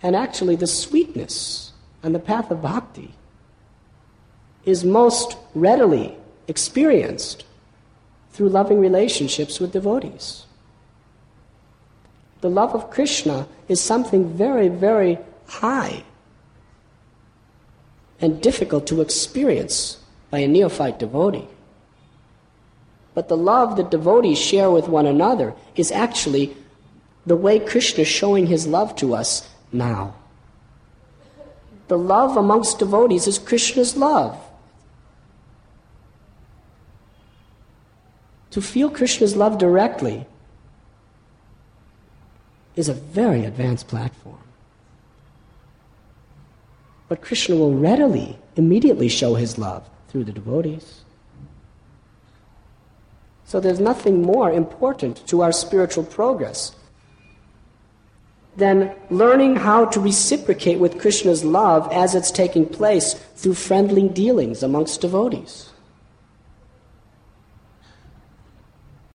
And actually the sweetness and the path of bhakti is most readily experienced through loving relationships with devotees. The love of Krishna is something very, very high and difficult to experience by a neophyte devotee. But the love that devotees share with one another is actually the way Krishna is showing his love to us now. The love amongst devotees is Krishna's love. To feel Krishna's love directly is a very advanced platform. But Krishna will readily, immediately show his love through the devotees. So there's nothing more important to our spiritual progress than learning how to reciprocate with Krishna's love as it's taking place through friendly dealings amongst devotees.